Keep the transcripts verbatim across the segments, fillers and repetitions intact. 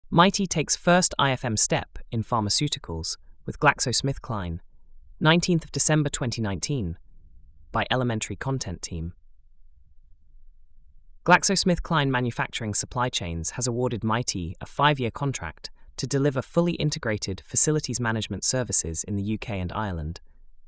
Mitie takes first I F M step in pharmaceuticals with GlaxoSmithKline, nineteenth of December twenty nineteen, by Elementary Content Team. GlaxoSmithKline Manufacturing Supply Chains has awarded Mitie a five-year contract to deliver fully integrated facilities management services in the U K and Ireland.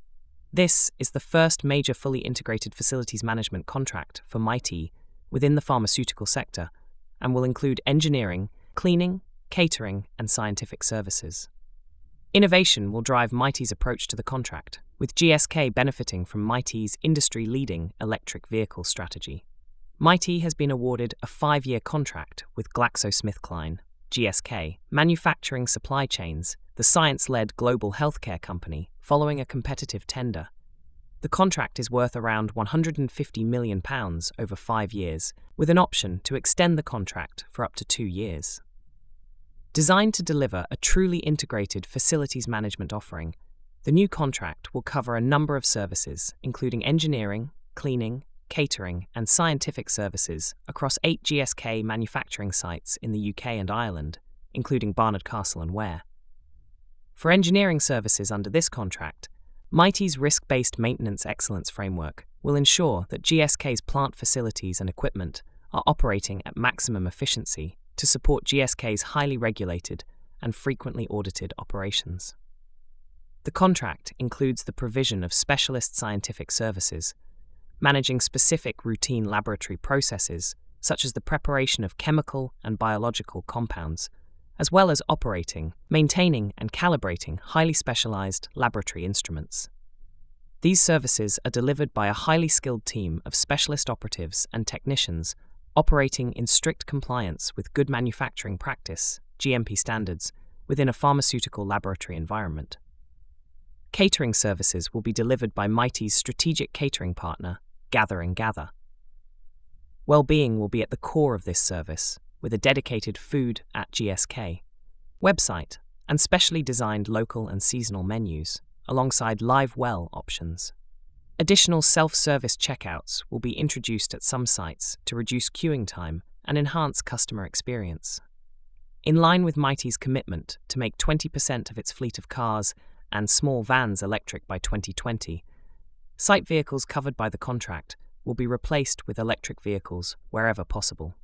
This is the first major fully integrated facilities management contract for Mitie within the pharmaceutical sector and will include engineering, cleaning, catering, and scientific services. Innovation will drive Mitie's approach to the contract, with G S K benefiting from Mitie's industry-leading electric vehicle strategy. Mitie has been awarded a five-year contract with GlaxoSmithKline, G S K, Manufacturing Supply Chains, the science-led global healthcare company, following a competitive tender. The contract is worth around one hundred fifty million pounds over five years, with an option to extend the contract for up to two years. Designed to deliver a truly integrated facilities management offering, the new contract will cover a number of services, including engineering, cleaning, catering, and scientific services across eight G S K manufacturing sites in the U K and Ireland, including Barnard Castle and Ware. For engineering services under this contract, Mitie's risk-based maintenance excellence framework will ensure that G S K's plant facilities and equipment are operating at maximum efficiency to support G S K's highly regulated and frequently audited operations. The contract includes the provision of specialist scientific services, managing specific routine laboratory processes such as the preparation of chemical and biological compounds, as well as operating, maintaining, and calibrating highly specialized laboratory instruments. These services are delivered by a highly skilled team of specialist operatives and technicians operating in strict compliance with good manufacturing practice, G M P standards, within a pharmaceutical laboratory environment. Catering services will be delivered by Mitie's strategic catering partner, Gather and Gather. Well-being will be at the core of this service, with a dedicated Food at G S K website and specially designed local and seasonal menus, alongside live well options. Additional self-service checkouts will be introduced at some sites to reduce queuing time and enhance customer experience. In line with Mitie's commitment to make twenty percent of its fleet of cars and small vans electric by twenty twenty, site vehicles covered by the contract will be replaced with electric vehicles wherever possible.